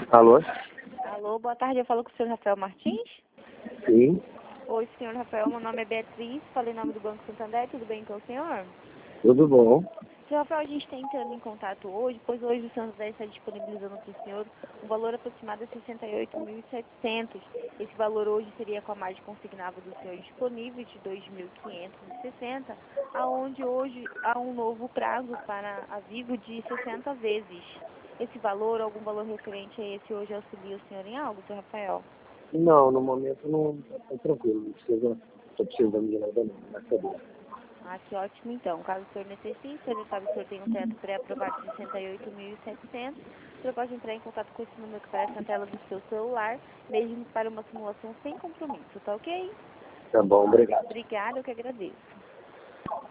Alô? Alô, boa tarde, eu falo com o senhor Rafael Martins. Sim, Oi, senhor Rafael, meu nome é Beatriz, falei em nome do Banco Santander, tudo bem com o senhor? tudo bom. Senhor Rafael, a gente está entrando em contato hoje, pois hoje o Santander está disponibilizando para o senhor um valor aproximado de 68.700. Esse valor hoje seria com a margem consignável do senhor disponível de 2.560, aonde hoje há um novo prazo para a Vivo de 60 vezes. Esse valor, algum valor referente a esse hoje auxilia o senhor em algo, senhor Rafael? Não, no momento não tá tranquilo, não precisa, tô precisando de nada não, graças a Deus. Ah, que ótimo então. Caso o senhor necessite, o senhor já sabe que o senhor tem um teto pré-aprovado de 68.700. O senhor pode entrar em contato com esse número que aparece na tela do seu celular, mesmo para uma simulação sem compromisso, tá ok? Tá bom, obrigado. Obrigada, eu que agradeço.